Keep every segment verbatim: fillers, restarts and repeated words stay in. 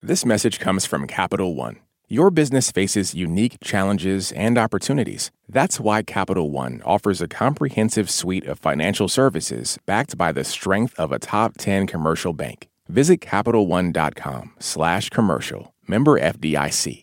This message comes from Capital One. Your business faces unique challenges and opportunities. That's why Capital One offers a comprehensive suite of financial services backed by the strength of a top ten commercial bank. Visit CapitalOne.com slash commercial. Member F D I C.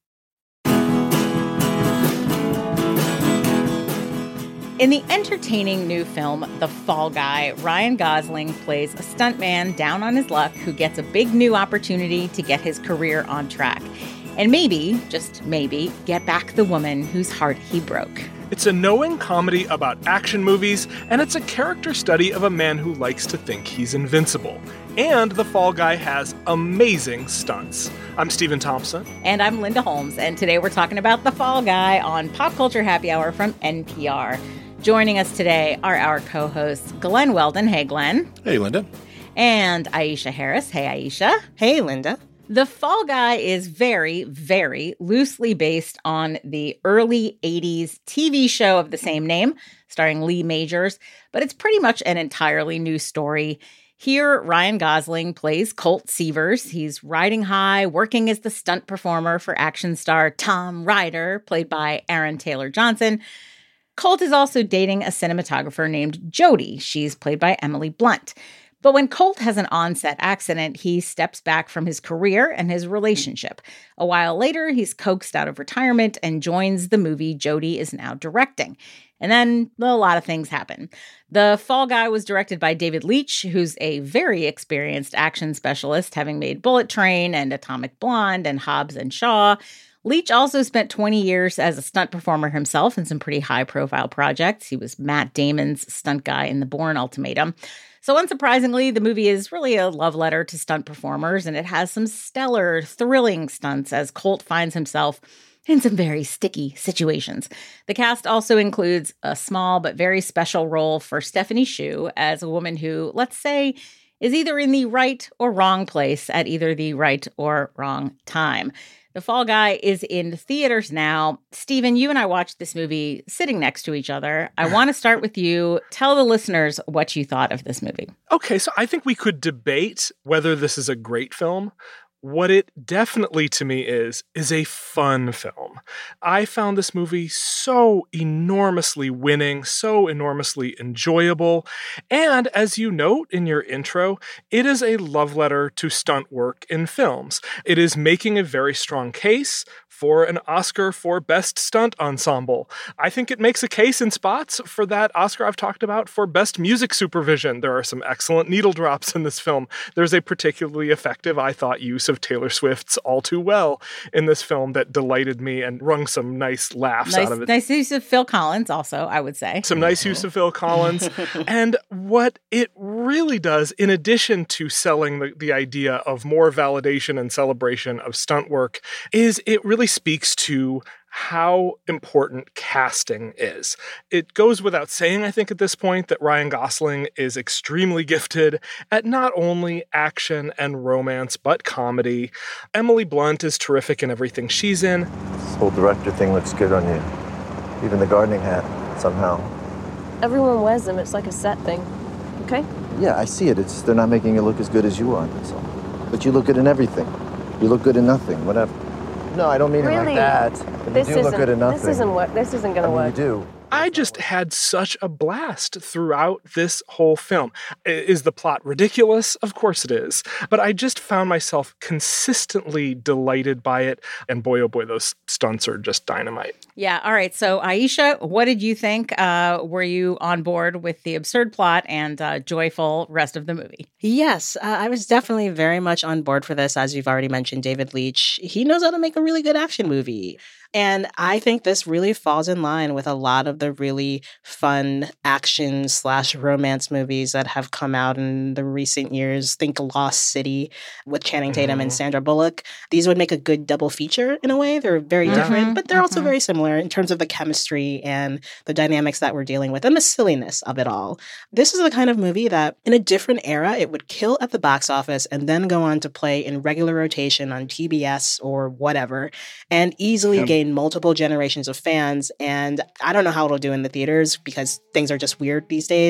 In the entertaining new film, The Fall Guy, Ryan Gosling plays a stuntman down on his luck who gets a big new opportunity to get his career on track. And maybe, just maybe, get back the woman whose heart he broke. It's a knowing comedy about action movies, and it's a character study of a man who likes to think he's invincible. And The Fall Guy has amazing stunts. I'm Stephen Thompson. And I'm Linda Holmes, and today we're talking about The Fall Guy on Pop Culture Happy Hour from N P R. Joining us today are our co-hosts Glenn Weldon. Hey, Glenn. Hey, Linda. And Aisha Harris. Hey, Aisha. Hey, Linda. The Fall Guy is very, very loosely based on the early eighties T V show of the same name, starring Lee Majors, but it's pretty much an entirely new story. Here, Ryan Gosling plays Colt Seavers. He's riding high, working as the stunt performer for action star Tom Ryder, played by Aaron Taylor Johnson. Colt is also dating a cinematographer named Jody. She's played by Emily Blunt. But when Colt has an on-set accident, he steps back from his career and his relationship. A while later, he's coaxed out of retirement and joins the movie Jody is now directing. And then a lot of things happen. The Fall Guy was directed by David Leitch, who's a very experienced action specialist, having made Bullet Train and Atomic Blonde and Hobbs and Shaw. Leitch also spent twenty years as a stunt performer himself in some pretty high-profile projects. He was Matt Damon's stunt guy in The Bourne Ultimatum. So unsurprisingly, the movie is really a love letter to stunt performers, and it has some stellar, thrilling stunts as Colt finds himself in some very sticky situations. The cast also includes a small but very special role for Stephanie Hsu as a woman who, let's say, is either in the right or wrong place at either the right or wrong time. The Fall Guy is in theaters now. Stephen, you and I watched this movie sitting next to each other. I want to start with you. Tell the listeners what you thought of this movie. Okay, so I think we could debate whether this is a great film. What it definitely to me is, is a fun film. I found this movie so enormously winning, so enormously enjoyable. And as you note in your intro, it is a love letter to stunt work in films. It is making a very strong case for an Oscar for Best Stunt Ensemble. I think it makes a case in spots for that Oscar I've talked about for Best Music Supervision. There are some excellent needle drops in this film. There's a particularly effective, I thought, use of Taylor Swift's All Too Well in this film that delighted me and wrung some nice laughs nice, out of it. Nice use of Phil Collins also, I would say. Some nice use of Phil Collins. And what it really does, in addition to selling the, the idea of more validation and celebration of stunt work, is it really speaks to how important casting is. It goes without saying, I think, at this point, that Ryan Gosling is extremely gifted at not only action and romance, but comedy. Emily Blunt is terrific in everything she's in. This whole director thing looks good on you. Even the gardening hat, somehow. Everyone wears them. It's like a set thing. Okay? Yeah, I see it. It's they're not making it look as good as you are, that's all. But you look good in everything. You look good in nothing, whatever. No, I don't mean really? it like that. But this you do look isn't, good in nothing. This isn't work. This isn't going I to mean, work. You do. I just had such a blast throughout this whole film. Is the plot ridiculous? Of course it is. But I just found myself consistently delighted by it. And boy, oh boy, those stunts are just dynamite. Yeah. All right. So, Aisha, what did you think? Uh, were you on board with the absurd plot and uh, joyful rest of the movie? Yes, uh, I was definitely very much on board for this. As you've already mentioned, David Leitch, he knows how to make a really good action movie. And I think this really falls in line with a lot of the really fun action slash romance movies that have come out in the recent years. Think Lost City with Channing Tatum mm-hmm. and Sandra Bullock. These would make a good double feature in a way. They're very mm-hmm. different, but they're mm-hmm. also very similar in terms of the chemistry and the dynamics that we're dealing with and the silliness of it all. This is the kind of movie that in a different era, it would kill at the box office and then go on to play in regular rotation on T B S or whatever and easily yep. gain multiple generations of fans. And I don't know how it'll do in the theaters because things are just weird these days.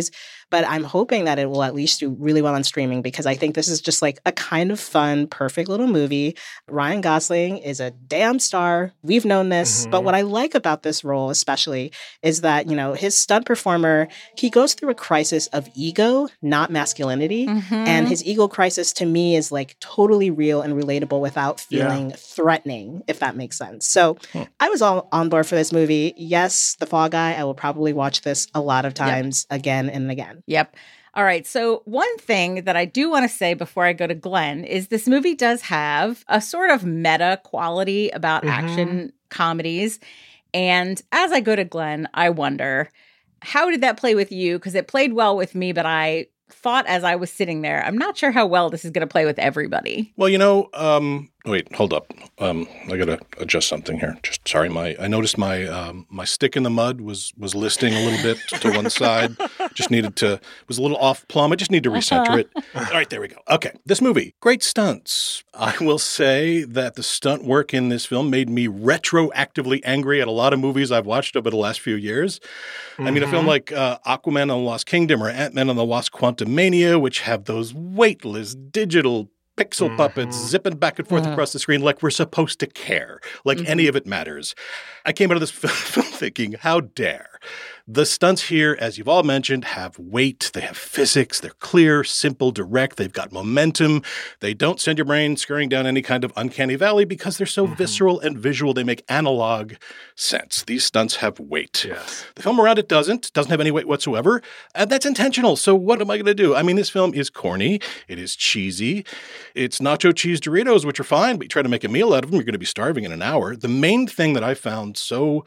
But I'm hoping that it will at least do really well on streaming because I think this is just like a kind of fun, perfect little movie. Ryan Gosling is a damn star. We've known this. Mm-hmm. But what I like about this role especially is that, you know, his stunt performer, he goes through a crisis of ego, not masculinity. Mm-hmm. And his ego crisis to me is like totally real and relatable without feeling yeah. threatening, if that makes sense. So hmm. I was all on board for this movie. Yes, The Fall Guy, I will probably watch this a lot of times yep. again and again. Yep. All right. So one thing that I do want to say before I go to Glenn is this movie does have a sort of meta quality about mm-hmm. action comedies. And as I go to Glenn, I wonder, how did that play with you? Because it played well with me, but I thought as I was sitting there, I'm not sure how well this is going to play with everybody. Well, you know, um, wait, hold up. Um, I got to adjust something here. Just sorry, my I noticed my um, my stick in the mud was was listing a little bit to one side. Just needed to was a little off plumb. I just need to recenter it. All right, there we go. Okay, this movie, great stunts. I will say that the stunt work in this film made me retroactively angry at a lot of movies I've watched over the last few years. Mm-hmm. I mean, a film like uh, Aquaman and the Lost Kingdom or Ant-Man and the Wasp: Quantumania, which have those weightless digital pixel mm-hmm. puppets zipping back and forth mm-hmm. across the screen like we're supposed to care, like mm-hmm. any of it matters. I came out of this film thinking, how dare. The stunts here, as you've all mentioned, have weight. They have physics. They're clear, simple, direct. They've got momentum. They don't send your brain scurrying down any kind of uncanny valley because they're so mm-hmm. visceral and visual. They make analog sense. These stunts have weight. Yes. The film around it doesn't. Doesn't have any weight whatsoever. And that's intentional. So what am I going to do? I mean, this film is corny. It is cheesy. It's nacho cheese Doritos, which are fine, but you try to make a meal out of them, you're going to be starving in an hour. The main thing that I found so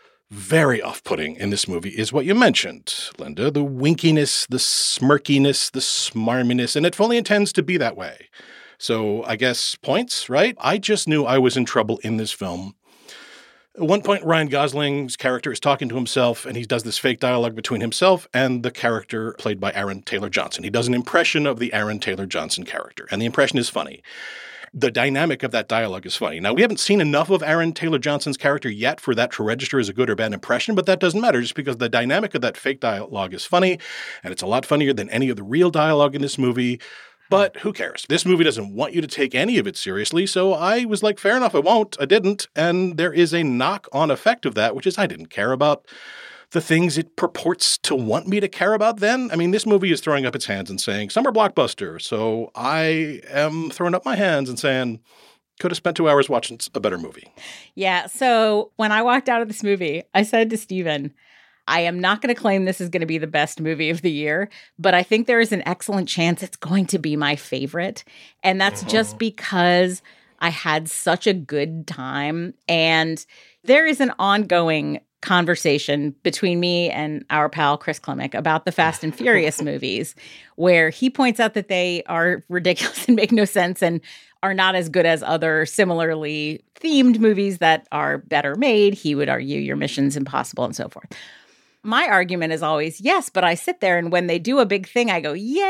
very off-putting in this movie is what you mentioned, Linda, the winkiness, the smirkiness, the smarminess, and it fully intends to be that way. So I guess points, right? I just knew I was in trouble in this film. At one point, Ryan Gosling's character is talking to himself, and he does this fake dialogue between himself and the character played by Aaron Taylor Johnson. He does an impression of the Aaron Taylor Johnson character, and the impression is funny. The dynamic of that dialogue is funny. Now, we haven't seen enough of Aaron Taylor Johnson's character yet for that to register as a good or bad impression, but that doesn't matter just because the dynamic of that fake dialogue is funny, and it's a lot funnier than any of the real dialogue in this movie. But who cares? This movie doesn't want you to take any of it seriously, so I was like, fair enough, I won't. I didn't. And there is a knock-on effect of that, which is I didn't care about the things it purports to want me to care about then. I mean, this movie is throwing up its hands and saying, summer blockbuster. So I am throwing up my hands and saying, could have spent two hours watching a better movie. Yeah. So when I walked out of this movie, I said to Steven, I am not going to claim this is going to be the best movie of the year, but I think there is an excellent chance it's going to be my favorite. And that's mm-hmm. just because I had such a good time. And there is an ongoing conversation between me and our pal Chris Klimek about the Fast and Furious movies, where he points out that they are ridiculous and make no sense and are not as good as other similarly themed movies that are better made. He would argue your Mission's Impossible and so forth. My argument is always, yes, but I sit there and when they do a big thing, I go,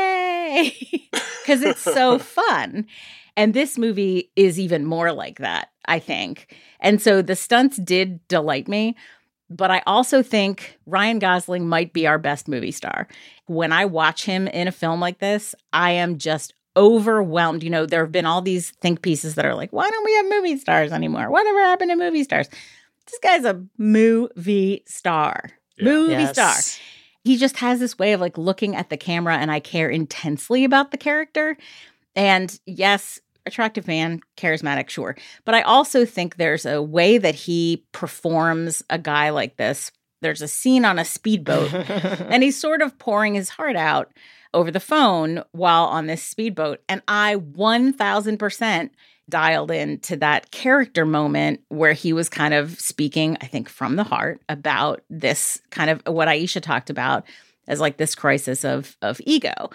yay, because it's so fun. And this movie is even more like that, I think. And so the stunts did delight me. But I also think Ryan Gosling might be our best movie star. When I watch him in a film like this, I am just overwhelmed. You know, there have been all these think pieces that are like, why don't we have movie stars anymore? Whatever happened to movie stars? This guy's a movie star. Yeah. Movie yes. star. He just has this way of like looking at the camera, and I care intensely about the character. And yes, attractive man, charismatic, sure. But I also think there's a way that he performs a guy like this. There's a scene on a speedboat, and he's sort of pouring his heart out over the phone while on this speedboat. And I one thousand percent dialed into that character moment where he was kind of speaking, I think, from the heart about this kind of what Aisha talked about as like this crisis of, of ego.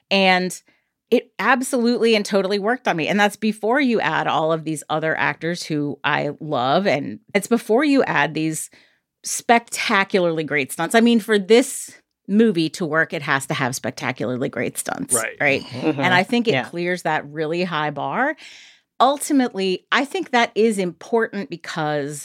And it absolutely and totally worked on me. And that's before you add all of these other actors who I love. And it's before you add these spectacularly great stunts. I mean, for this movie to work, it has to have spectacularly great stunts. Right. Right. Mm-hmm. And I think it yeah. clears that really high bar. Ultimately, I think that is important because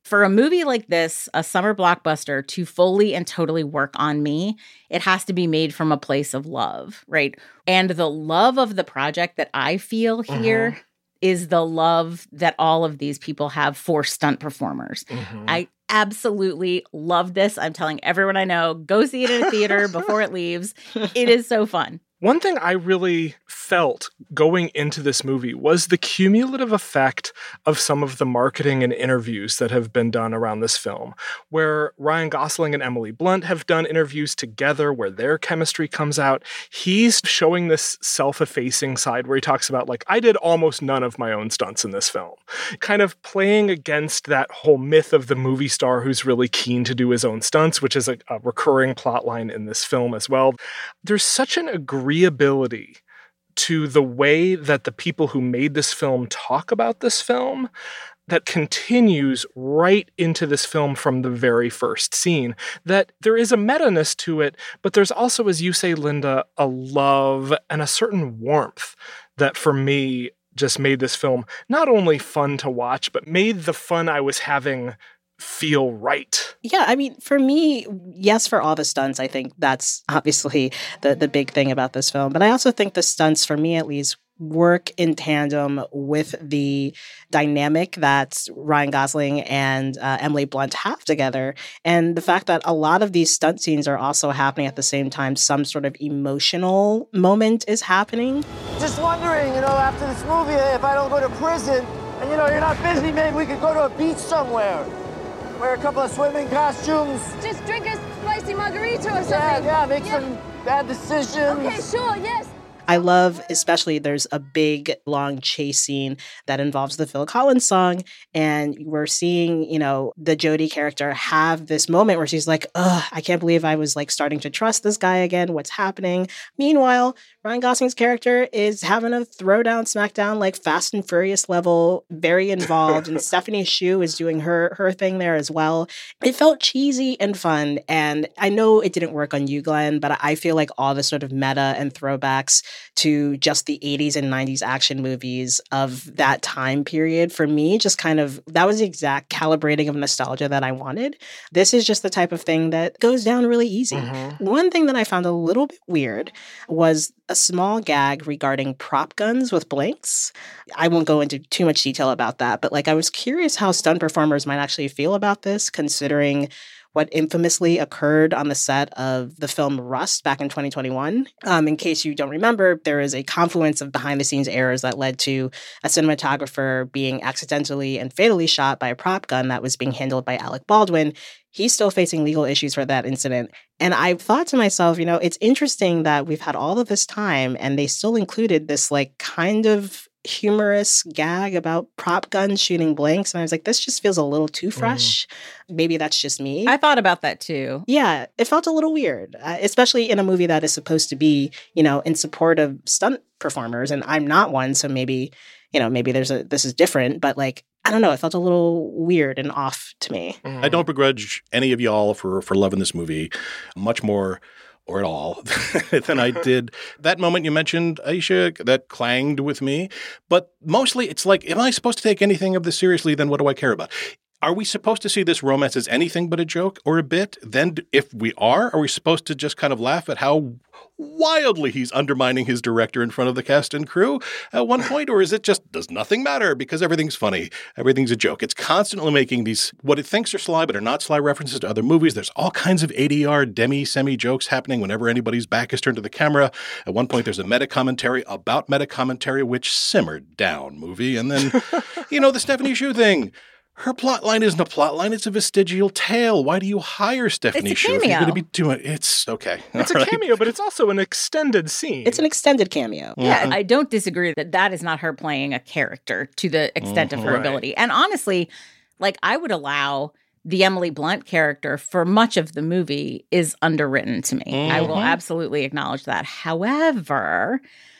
For a movie like this, a summer blockbuster, to fully and totally work on me, it has to be made from a place of love, right? And the love of the project that I feel here mm-hmm. is the love that all of these people have for stunt performers. Mm-hmm. I absolutely love this. I'm telling everyone I know, go see it in a theater before it leaves. It is so fun. One thing I really felt going into this movie was the cumulative effect of some of the marketing and interviews that have been done around this film, where Ryan Gosling and Emily Blunt have done interviews together where their chemistry comes out. He's showing this self-effacing side where he talks about, like, I did almost none of my own stunts in this film, kind of playing against that whole myth of the movie star who's really keen to do his own stunts, which is a, a recurring plot line in this film as well. There's such an agreeability to the way that the people who made this film talk about this film that continues right into this film from the very first scene, that there is a meta-ness to it, but there's also, as you say, Linda, a love and a certain warmth that for me just made this film not only fun to watch, but made the fun I was having feel right. Yeah, I mean, for me, yes, for all the stunts, I think that's obviously the, the big thing about this film. But I also think the stunts, for me at least, work in tandem with the dynamic that Ryan Gosling and uh, Emily Blunt have together. And the fact that a lot of these stunt scenes are also happening at the same time, some sort of emotional moment is happening. Just wondering, you know, after this movie, if I don't go to prison and, you know, you're not busy, maybe we could go to a beach somewhere. Wear a couple of swimming costumes. Just drink a spicy margarita or something. Yeah, yeah, make yeah. some bad decisions. Okay, sure, yes. I love, especially there's a big, long chase scene that involves the Phil Collins song. And we're seeing, you know, the Jodie character have this moment where she's like, ugh, I can't believe I was like starting to trust this guy again. What's happening? Meanwhile, Ryan Gosling's character is having a throwdown, smackdown, like Fast and Furious level, very involved. And Stephanie Hsu is doing her, her thing there as well. It felt cheesy and fun. And I know it didn't work on you, Glenn, but I feel like all the sort of meta and throwbacks to just the eighties and nineties action movies of that time period, for me, just kind of, that was the exact calibrating of nostalgia that I wanted. This is just the type of thing that goes down really easy. Mm-hmm. One thing that I found a little bit weird was a small gag regarding prop guns with blanks. I won't go into too much detail about that, but like I was curious how stunt performers might actually feel about this, considering what infamously occurred on the set of the film Rust back in twenty twenty-one. Um, in case you don't remember, there is a confluence of behind-the-scenes errors that led to a cinematographer being accidentally and fatally shot by a prop gun that was being handled by Alec Baldwin. He's still facing legal issues for that incident. And I thought to myself, you know, it's interesting that we've had all of this time and they still included this like kind of humorous gag about prop guns shooting blanks. And I was like, this just feels a little too fresh. Mm. Maybe that's just me. I thought about that too. Yeah, it felt a little weird, uh, especially in a movie that is supposed to be, you know, in support of stunt performers. And I'm not one. So maybe, you know, maybe there's a, this is different, but like, I don't know. It felt a little weird and off to me. Mm. I don't begrudge any of y'all for, for loving this movie much more or at all than I did. That moment you mentioned, Aisha, that clanged with me. But mostly it's like, am I supposed to take anything of this seriously? Then what do I care about? Are we supposed to see this romance as anything but a joke or a bit? Then if we are, are we supposed to just kind of laugh at how wildly he's undermining his director in front of the cast and crew at one point? Or is it just, does nothing matter because everything's funny, everything's a joke? It's constantly making these, what it thinks are sly but are not sly references to other movies. There's all kinds of A D R, demi-semi jokes happening whenever anybody's back is turned to the camera. At one point, there's a meta-commentary about meta-commentary, which simmered down, movie. And then, you know, the Stephanie Hsu thing. Her plot line isn't a plot line. It's a vestigial tale. Why do you hire Stephanie Hsu if you're going to be doing it? It's okay. It's All a right. cameo, but it's also an extended scene. It's an extended cameo. Yeah, mm-hmm. I don't disagree that that is not her playing a character to the extent mm-hmm. of her right. ability. And honestly, like I would allow the Emily Blunt character for much of the movie is underwritten to me. Mm-hmm. I will absolutely acknowledge that. However,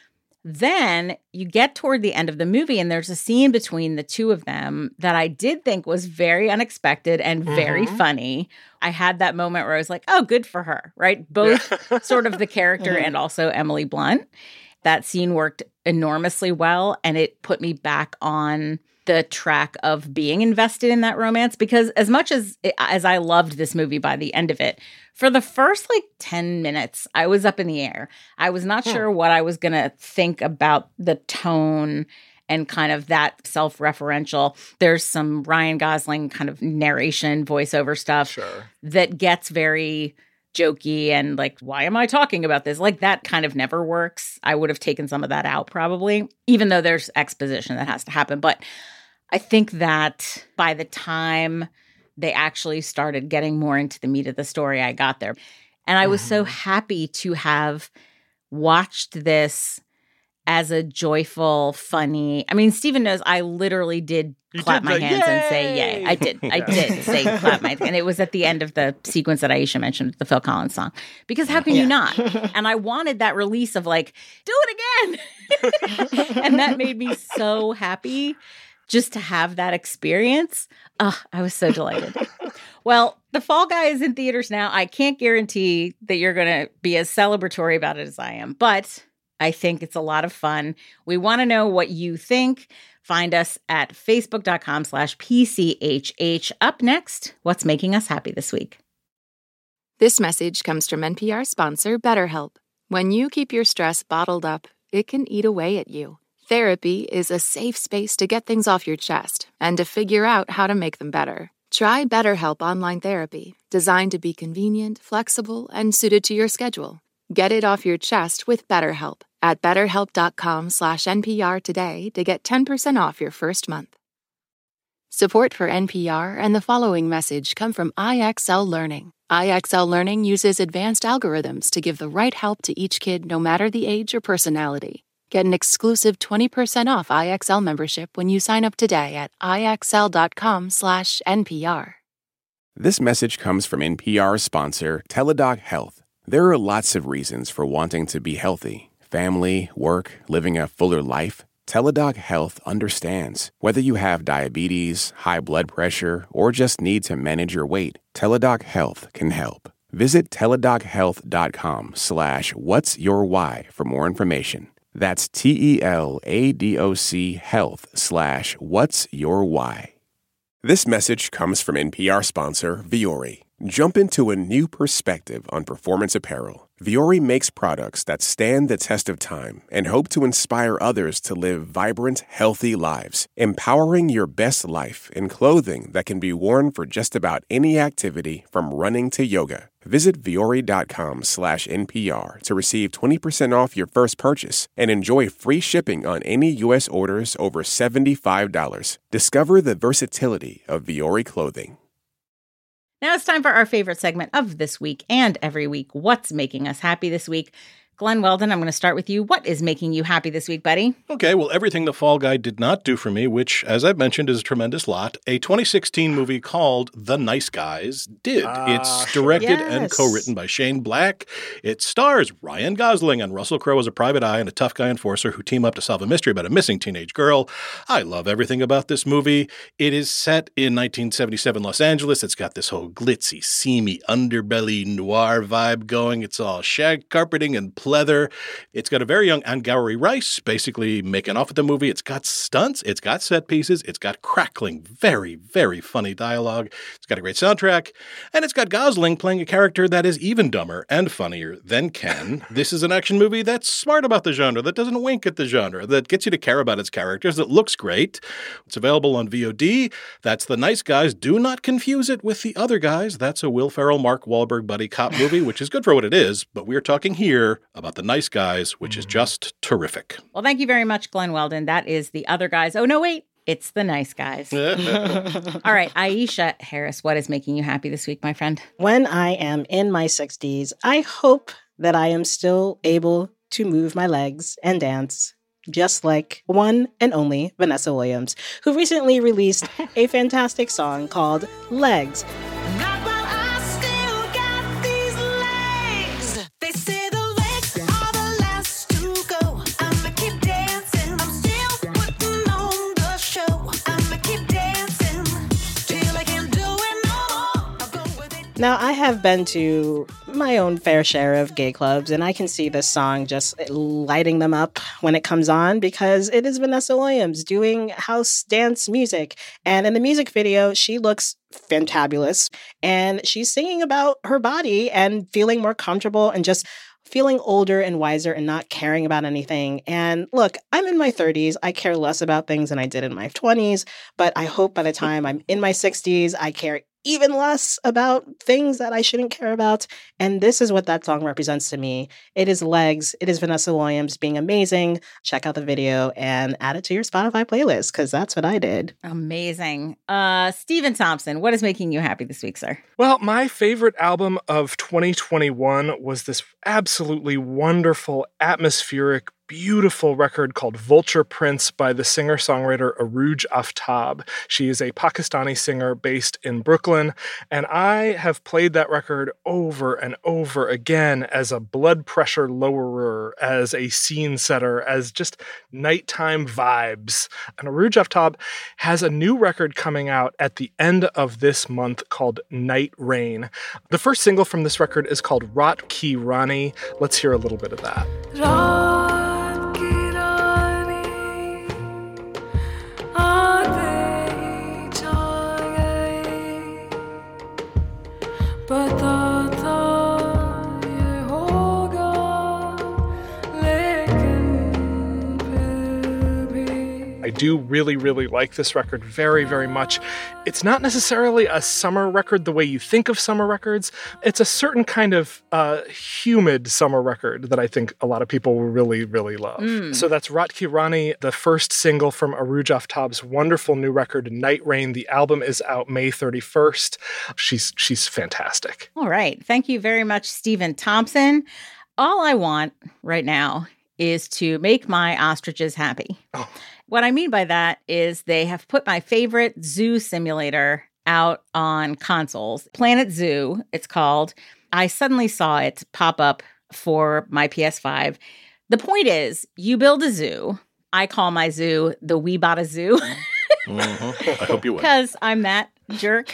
then you get toward the end of the movie and there's a scene between the two of them that I did think was very unexpected and very mm-hmm. funny. I had that moment where I was like, oh, good for her, right? Both yeah. sort of the character mm-hmm. and also Emily Blunt. that scene worked enormously well, and it put me back on the track of being invested in that romance, because as much as as I loved this movie by the end of it, for the first like ten minutes, I was up in the air. I was not hmm. sure what I was going to think about the tone and kind of that self-referential. There's some Ryan Gosling kind of narration, voiceover stuff sure. that gets very jokey and like, why am I talking about this? Like that kind of never works. I would have taken some of that out probably, even though there's exposition that has to happen. But I think that by the time they actually started getting more into the meat of the story, I got there. And I was mm-hmm. so happy to have watched this as a joyful, funny. I mean, Stephen knows I literally did you clap did my hands yay! and say yay. I did. I did say clap my And it was at the end of the sequence that Aisha mentioned, the Phil Collins song. Because how can yeah. you not? And I wanted that release of like, do it again. And that made me so happy just to have that experience. Oh, I was so delighted. Well, The Fall Guy is in theaters now. I can't guarantee that you're going to be as celebratory about it as I am, but I think it's a lot of fun. We want to know what you think. Find us at facebook.com slash PCHH. Up next, what's making us happy this week? This message comes from N P R sponsor BetterHelp. When you keep your stress bottled up, it can eat away at you. Therapy is a safe space to get things off your chest and to figure out how to make them better. Try BetterHelp Online Therapy, designed to be convenient, flexible, and suited to your schedule. Get it off your chest with BetterHelp at betterhelp.com slash NPR today to get ten percent off your first month. Support for N P R and the following message come from I X L Learning. I X L Learning uses advanced algorithms to give the right help to each kid no matter the age or personality. Get an exclusive twenty percent off I X L membership when you sign up today at IXL.com slash NPR. This message comes from N P R sponsor Teladoc Health. There are lots of reasons for wanting to be healthy. Family, work, living a fuller life. Teladoc Health understands. Whether you have diabetes, high blood pressure, or just need to manage your weight, Teladoc Health can help. Visit teladochealth.com slash what's your why for more information. That's T-E-L-A-D-O-C health slash what's your why. This message comes from N P R sponsor Vuori. Jump into a new perspective on performance apparel. Vuori makes products that stand the test of time and hope to inspire others to live vibrant, healthy lives, empowering your best life in clothing that can be worn for just about any activity from running to yoga. Visit Vuori.com slash NPR to receive twenty percent off your first purchase and enjoy free shipping on any U S orders over seventy-five dollars. Discover the versatility of Vuori clothing. Now it's time for our favorite segment of this week and every week. What's making us happy this week? Glenn Weldon, I'm going to start with you. What is making you happy this week, buddy? Okay, well, everything The Fall Guy did not do for me, which, as I've mentioned, is a tremendous lot. A twenty sixteen movie called The Nice Guys did. Uh, it's directed yes. and co-written by Shane Black. It stars Ryan Gosling and Russell Crowe as a private eye and a tough guy enforcer who team up to solve a mystery about a missing teenage girl. I love everything about this movie. It is set in nineteen seventy-seven Los Angeles. It's got this whole glitzy, seamy, underbelly noir vibe going. It's all shag carpeting and leather. It's got a very young Angourie Rice basically making off with the movie. It's got stunts. It's got set pieces. It's got crackling, very, very funny dialogue. It's got a great soundtrack. And it's got Gosling playing a character that is even dumber and funnier than Ken. This is an action movie that's smart about the genre, that doesn't wink at the genre, that gets you to care about its characters, that looks great. It's available on V O D. That's The Nice Guys. Do not confuse it with The Other Guys. That's a Will Ferrell, Mark Wahlberg buddy cop movie, which is good for what it is. But we're talking here about The Nice Guys, which is just terrific. Well, thank you very much, Glenn Weldon. That is The Other Guys. Oh, no, wait. It's The Nice Guys. All right, Aisha Harris, what is making you happy this week, my friend? When I am in my sixties, I hope that I am still able to move my legs and dance, just like one and only Vanessa Williams, who recently released a fantastic song called Legs. Now, I have been to my own fair share of gay clubs, and I can see this song just lighting them up when it comes on because it is Vanessa Williams doing house dance music. And in the music video, she looks fantabulous, and she's singing about her body and feeling more comfortable and just feeling older and wiser and not caring about anything. And look, I'm in my thirties. I care less about things than I did in my twenties, but I hope by the time I'm in my sixties, I care even less about things that I shouldn't care about. And this is what that song represents to me. It is Legs. It is Vanessa Williams being amazing. Check out the video and add it to your Spotify playlist, because that's what I did. Amazing. Uh, Stephen Thompson, what is making you happy this week, sir? Well, my favorite album of twenty twenty-one was this absolutely wonderful, atmospheric, beautiful record called Vulture Prince by the singer-songwriter Arooj Aftab. She is a Pakistani singer based in Brooklyn, and I have played that record over and over again as a blood pressure lowerer, as a scene setter, as just nighttime vibes. And Arooj Aftab has a new record coming out at the end of this month called Night Rain. The first single from this record is called Rat Ki Rani. Let's hear a little bit of that. I do really, really like this record very, very much. It's not necessarily a summer record the way you think of summer records. It's a certain kind of uh, humid summer record that I think a lot of people will really, really love. Mm. So that's Rat Ki Rani, the first single from Arooj Aftab's wonderful new record, Night Rain. The album is out May thirty-first. She's she's fantastic. All right. Thank you very much, Stephen Thompson. All I want right now is to make my ostriches happy. Oh. What I mean by that is they have put my favorite zoo simulator out on consoles. Planet Zoo, it's called. I suddenly saw it pop up for my P S five. The point is, you build a zoo. I call my zoo the We Bought a Zoo. Mm-hmm. I hope you will. Because I'm that jerk.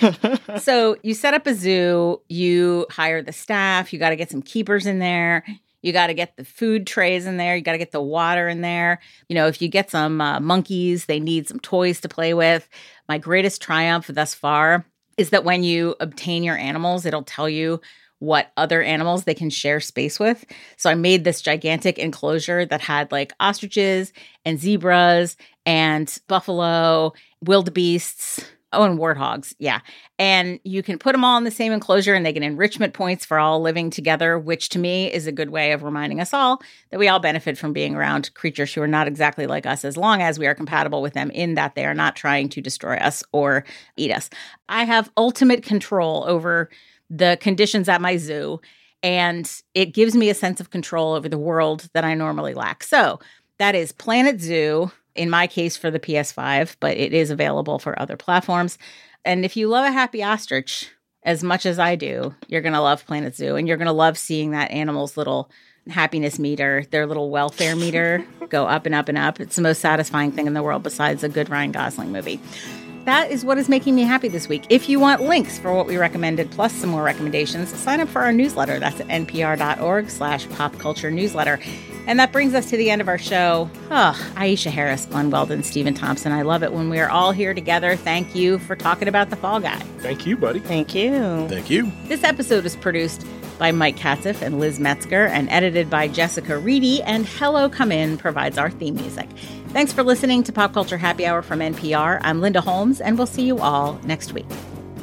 So you set up a zoo, you hire the staff, you got to get some keepers in there. You got to get the food trays in there. You got to get the water in there. You know, if you get some uh, monkeys, they need some toys to play with. My greatest triumph thus far is that when you obtain your animals, it'll tell you what other animals they can share space with. So I made this gigantic enclosure that had like ostriches and zebras and buffalo, wildebeests. Oh, and warthogs. Yeah. And you can put them all in the same enclosure and they get enrichment points for all living together, which to me is a good way of reminding us all that we all benefit from being around creatures who are not exactly like us, as long as we are compatible with them in that they are not trying to destroy us or eat us. I have ultimate control over the conditions at my zoo, and it gives me a sense of control over the world that I normally lack. So that is Planet Zoo. In my case for the P S five, but it is available for other platforms. And if you love a happy ostrich as much as I do, you're going to love Planet Zoo, and you're going to love seeing that animal's little happiness meter, their little welfare meter go up and up and up. It's the most satisfying thing in the world besides a good Ryan Gosling movie. That is what is making me happy this week. If you want links for what we recommended, plus some more recommendations, sign up for our newsletter. That's at npr.org slash pop culture newsletter. And that brings us to the end of our show. Oh, Aisha Harris, Glenn Weldon, Stephen Thompson. I love it when we are all here together. Thank you for talking about The Fall Guy. Thank you, buddy. Thank you. Thank you. This episode was produced by Mike Katziff and Liz Metzger and edited by Jessica Reedy. And Hello Come In provides our theme music. Thanks for listening to Pop Culture Happy Hour from N P R. I'm Linda Holmes, and we'll see you all next week.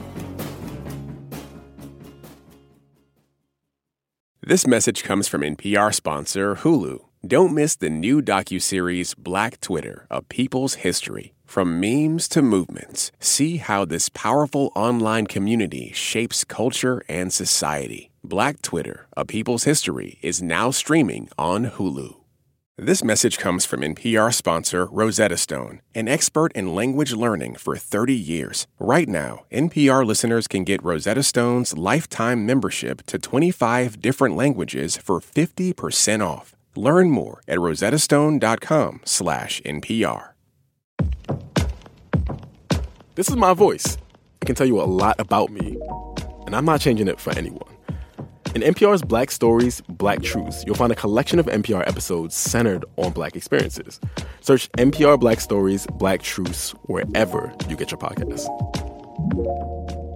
This message comes from N P R sponsor Hulu. Don't miss the new docuseries Black Twitter, A People's History. From memes to movements, see how this powerful online community shapes culture and society. Black Twitter, A People's History is now streaming on Hulu. This message comes from N P R sponsor Rosetta Stone, an expert in language learning for thirty years. Right now, N P R listeners can get Rosetta Stone's lifetime membership to twenty-five different languages for fifty percent off. Learn more at rosettastone.com slash NPR. This is my voice. It can tell you a lot about me. and I'm not changing it for anyone. In N P R's Black Stories, Black Truths, you'll find a collection of N P R episodes centered on Black experiences. Search N P R Black Stories, Black Truths wherever you get your podcasts.